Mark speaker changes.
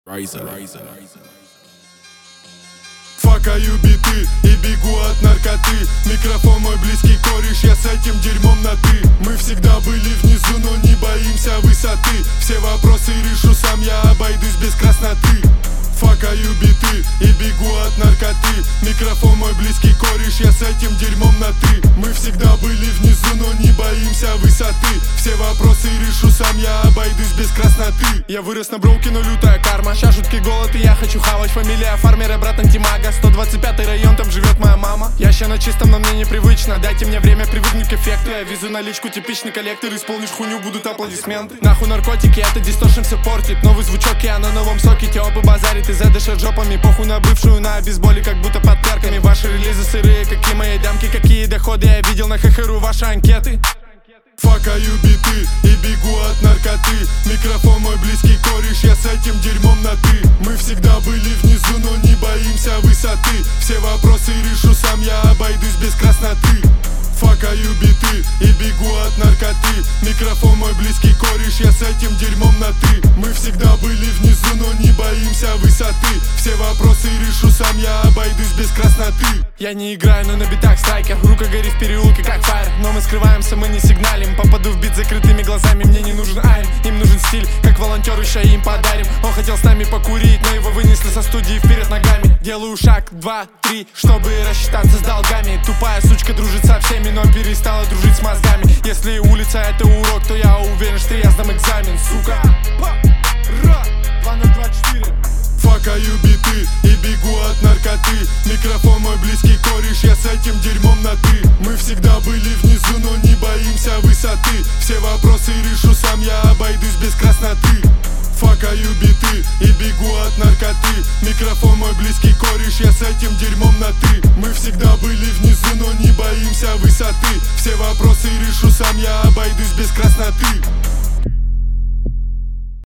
Speaker 1: Факаю биты и бегу от наркоты. Микрофон мой близкий кореш, я с этим дерьмом на ты. Мы всегда были внизу, но не боимся высоты. Все вопросы решу сам, я обойдусь без красноты. Факаю биты и бегу от наркоты. Микрофон мой близкий кореш, я с этим дерьмом на ты. Мы всегда были внизу, но не боимся высоты. Все вопросы решу сам, я обойдусь без красноты. Я вырос на броуке, но лютая карма. Ща жуткий голод и я хочу хавать. Фамилия фармера, брат антимага. 125-й район, там живет моя мама. Я ща на чистом, но мне непривычно. Дайте мне время привыкнуть к эффекту. Я везу наличку, типичный коллектор. Исполнишь хуйню, будут аплодисменты. Нахуй наркотики, это дисторшн все портит. Новый звучок, я на новом сокете. Опы базарит и задышит жопами. Похуй на бывшую, на обезболи, как будто под перками. Ваши релизы сырые, какие мои дамки, какие доходы. Я видел на ХХРУ ваши анкеты. Факаю биты и бегу от наркоты. Микрофон мой близкий кореш, я с этим дерьмом на ты. Мы всегда были внизу, но не боимся высоты. Все вопросы решу сам, я обойдусь без красноты. Факаю биты и бегу от наркоты. Микрофон мой близкий кореш, я с этим дерьмом на ты. Мы всегда были внизу, но не боимся высоты. Все вопросы решу сам, я обойдусь без красноты. Я не играю, но на битах страйкер. Рука горит в переулке, как фаер. Но мы скрываемся, мы не сигналим. Попаду в бит закрытыми глазами, мне не нужен айм. Им нужен стиль, как волонтер, еще им подарим. Он хотел с нами покурить, но его вынесли со студии вперед ногами. Делаю шаг, 2, 3, чтобы рассчитаться с долгами. Тупая сучка дружит со всеми, но перестала дружить с мозгами. Если улица это урок, то я уверен, что я сдам экзамен, сука. 2024. Факаю биты и бегу от наркоты. Микрофон мой близкий кореш, я с этим дерьмом на ты. Мы всегда были внизу, но не боимся высоты. Все вопросы решу сам, я обойдусь без красноты. Факаю биты и бегу от наркоты. Микрофон мой близкий кореш, я с этим дерьмом на ты. Мы всегда были внизу, но не боимся высоты. Все вопросы решу сам, я обойдусь без красноты.